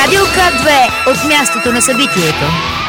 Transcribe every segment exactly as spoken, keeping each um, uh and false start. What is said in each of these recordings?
Радио К две от мястото на събитието.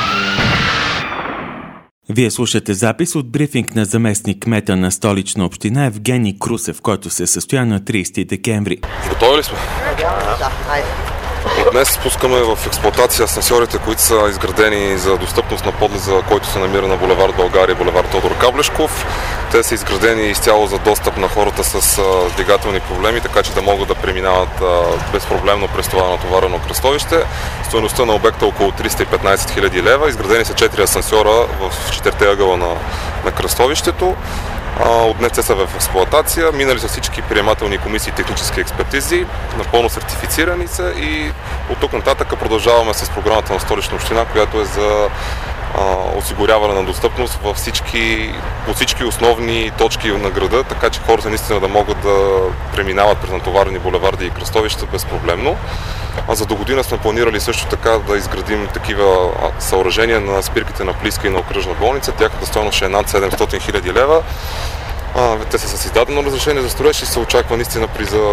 Вие слушате запис от брифинг на заместник кмета на Столична община Евгений Крусев, който се състоя на тридесети декември. Готови ли сме? Да, хайде. Днес спускаме в експлоатация асансьорите, които са изградени за достъпност на подлеза, който се намира на булевард България и булевард Тодор Каблешков. Те са изградени изцяло за достъп на хората с двигателни проблеми, така че да могат да преминават безпроблемно през това натоварено кръстовище. Стойността на обекта е около триста и петнадесет хиляди лева. Изградени са четири асансьора в четирите ъгъла на, на кръстовището. От днес те са в експлоатация, минали са всички приемателни комисии и технически експертизи, напълно сертифицирани са и от тук нататък продължаваме с програмата на Столична община, която е за а, осигуряване на достъпност във всички, по всички основни точки на града, така че хората наистина да могат да преминават през натоварени булеварди и кръстовища безпроблемно. А за до година сме планирали също така да изградим такива съоръжения на спирките на Плиска и на окръжна болница. Тяхната стойност е над седемстотин хиляди лева. А, те са с издадено разрешение за строеж и се очаква наистина при за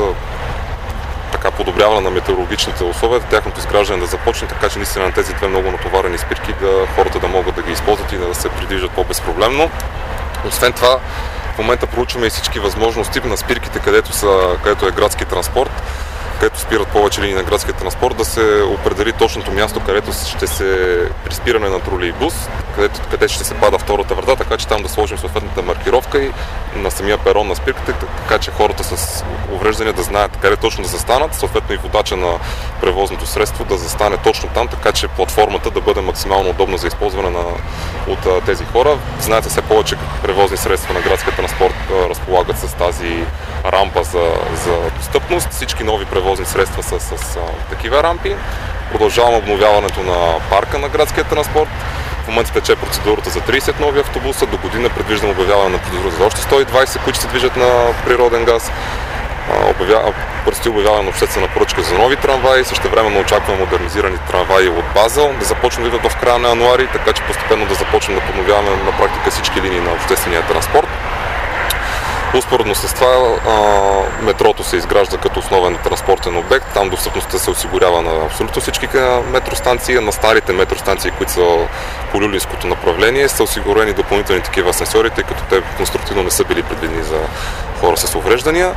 така подобряване на метеорологичните условия, тяхното изграждане да започне, така че наистина на тези две много натоварени спирки да хората да могат да ги използват и да се придвижат по-безпроблемно. Освен това, в момента проучваме и всички възможности на спирките, където, са, където е градски транспорт, където спират повече линии на градския транспорт, да се определи точното място, където ще се при спиране на тролейбус, където, където ще се пада втората врата, така че там да сложим съответната маркировка и на самия перон на спирките, така че хората с увреждания да знаят къде точно да застанат, съответно и водача на превозното средство да застане точно там, така че платформата да бъде максимално удобна за използване на, от тези хора. Знаете, все повече превозни средства на градския транспорт а, разполагат с тази рампа за, за достъпност. Всички нови превозни средства са с, с а, такива рампи. Продължаваме обновяването на парка на градския транспорт. В момента тече процедурата за тридесет нови автобуса. До година предвиждам обявяване на процедура за още сто и двадесет, които се движат на природен газ. Обявя... Предстои обявяване на обществена поръчка за нови трамваи. Същевременно очакваме модернизирани трамваи от Базел да започнат да идват в края на януари, така че постепенно да започнем да подновяваме на практика всички линии на обществения транспорт. Успоредно с това метрото се изгражда като основен транспортен обект. Там достъпността се осигурява на абсолютно всички метростанции. На старите метростанции, които са по люлинското направление, са осигурени допълнителни такива асансьори, тъй като те конструктивно не са били предвидени за хора с увреждания.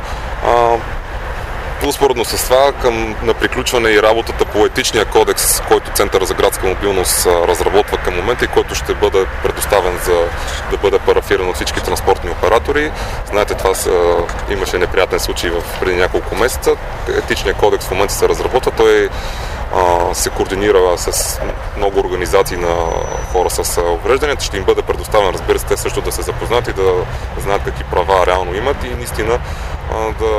Успоредно с това, към, на приключване и работата по етичния кодекс, който Центъра за градска мобилност разработва към момента и който ще бъде предоставен за да бъде парафиран от всички транспортни оператори. Знаете, това са, имаше неприятен случай в преди няколко месеца. Етичният кодекс в момента се разработва. Той а, се координира с много организации на хора с увреждания. Ще им бъде предоставен, разбира се, те също да се запознат и да знаят какви права реално имат и наистина а, да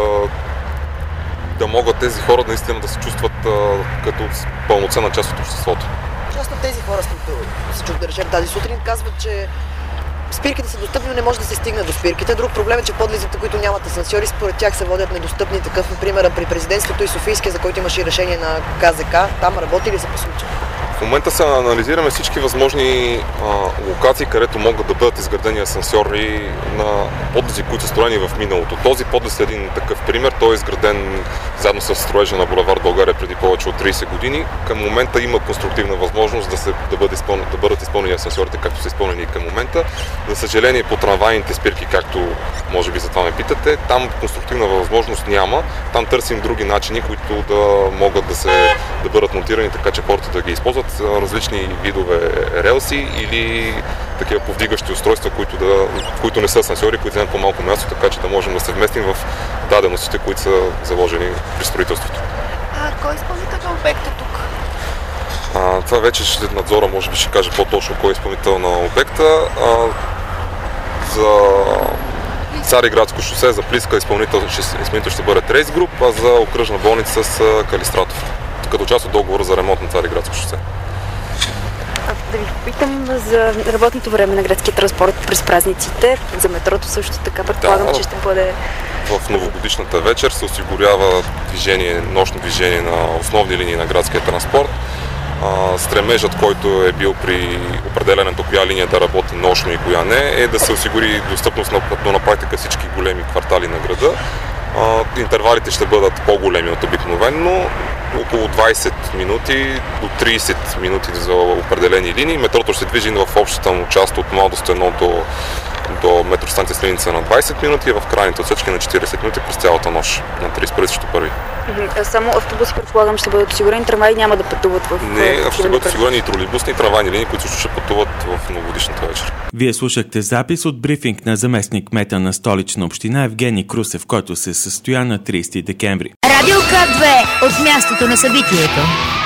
да могат тези хора наистина да се чувстват а, като пълноценна част от обществото. Част от тези хора, които се чух да речем тази сутрин, казват, че спирките са достъпни, но не може да се стигне до спирките. Друг проблем е, че подлезите, които нямат асансьори, според тях се водят недостъпни. Такъв, например, при президентството и Софийския, за който имаше и решение на КЗК. Там работи ли се по случай? В момента се анализираме всички възможни а, локации, където могат да бъдат изградени асансьори на подлези, които са строени в миналото. Този подлез е един такъв пример. Той е изграден заедно с строежа на булевард България преди повече от тридесет години. Към момента има конструктивна възможност да, се, да, бъде изпълн, да бъдат изпълнени асансьорите, както са изпълнени и към момента. За съжаление, по трамвайните спирки, както може би за това ме питате, там конструктивна възможност няма. Там търсим други начини, които да могат да, се, да бъдат монтирани, така че хората да ги използват. Различни видове релси или такива повдигащи устройства, които, да, които не са асансьори, които вземат по-малко място, така че да можем да се вместим в даденостите, които са заложени при строителството. А кой изпълнител на обекта тук? А, това вече след надзора може би ще каже по-точно кой е изпълнител на обекта. А, за Цариградско шосе, за Плиска изпълнител ще, изпълнител ще бъде Трейс Груп, а за окръжна болница с Калистратов, като част от договора за ремонт на Цариградско шосе. Да ви попитам за работното време на градския транспорт през празниците, за метрото също така, предполагам, да, че ще бъде... В новогодишната вечер се осигурява движение, нощно движение на основни линии на градския транспорт. Стремежът, който е бил при определенето коя линия да работи нощно и коя не, е да се осигури достъпност на, на практика всички големи квартали на града. Интервалите ще бъдат по-големи от обикновено. около двайсет минути до трийсет минути за определени линии. Метрото ще се движи в общата му част от Младост едно до, до метростанция Сливница на двайсет минути и в крайните отсечки на четирийсет минути през цялата нощ на трийсет и първи срещу първи. Само автобуси, предполагам, ще бъдат осигурени, трамваи няма да пътуват в... Не, ще бъдат осигурени и тролейбусни и трамвайни линии, които също ще пътуват в новогодишната вечер. Вие слушахте запис от брифинг на заместник кмета на Столична община Евгений Крусев, който се състоя на трийсети декември. Радио К две от мястото на събитието.